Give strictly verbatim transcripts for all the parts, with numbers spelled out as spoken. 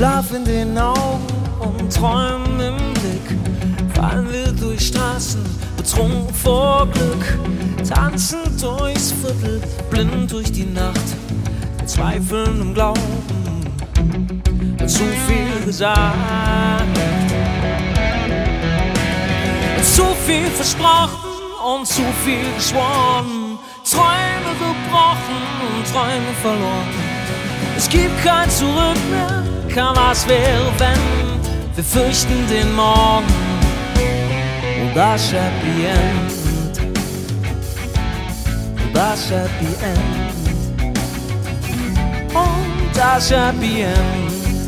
Schlaf in den Augen und Träumen im Blick, fallen wir durch Straßen, betrunken vor Glück, tanzen durchs Viertel, blind durch die Nacht, verzweifeln im Glauben, zu viel gesagt, zu viel versprochen und zu viel geschworen, Träume gebrochen und Träume verloren. Es gibt kein Zurück mehr, kann was wäre, wenn wir fürchten den Morgen und das Happy End, und das Happy End, und das Happy End.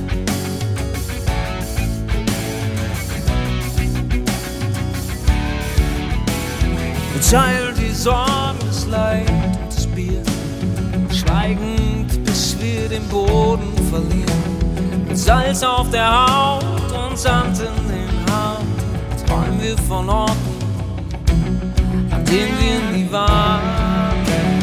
Wir teilen die Sorgen, das Leid und das Bier, schweigend bis wir den Boden verlieren. Mit Salz auf der Haut und Sand in den Haaren träumen wir von Orten, an denen wir nie waren.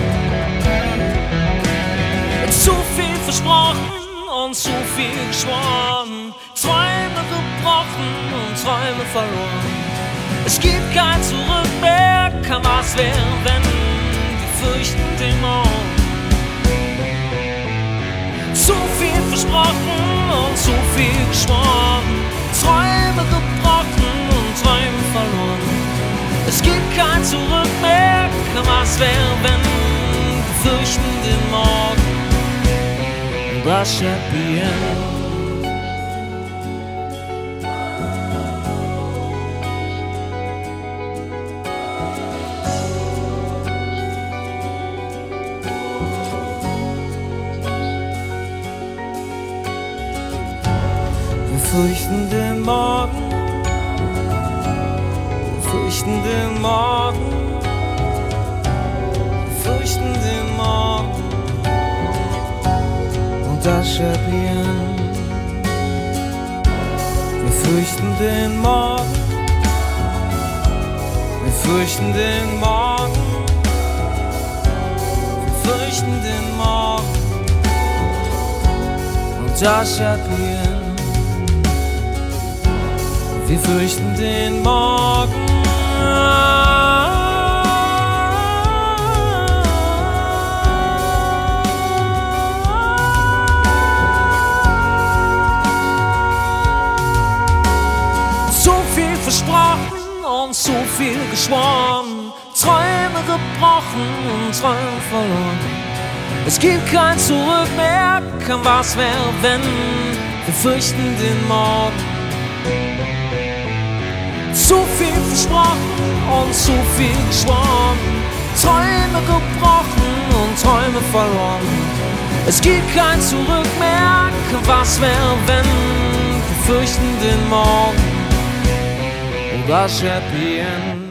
Zu viel versprochen und zu viel geschworen, Träume gebrochen und Träume verloren. Es gibt kein Zurück mehr, kann was werden, wenn wir fürchten den Morgen. Zu viel versprochen und zu viel geschworen, Träume gebrochen und Träume verloren. Es gibt kein Zurück mehr, kann was werden, wenn wir fürchten den Morgen. Das Happy End. Wir fürchten den Morgen, wir fürchten den Morgen, wir fürchten den Morgen und das Happy End. Wir fürchten den Morgen, wir fürchten den Morgen, wir fürchten den Morgen und das Happy End. Wir fürchten den Morgen. So viel versprochen und so viel geschworen, Träume gebrochen und Träume verloren. Es gibt kein Zurück mehr, kann was wäre, wenn wir fürchten den Morgen. Zu viel versprochen und zu viel geschworen, Träume gebrochen und Träume verloren. Es gibt kein Zurück mehr, was wäre, wenn wir fürchten den Morgen und das Happy End.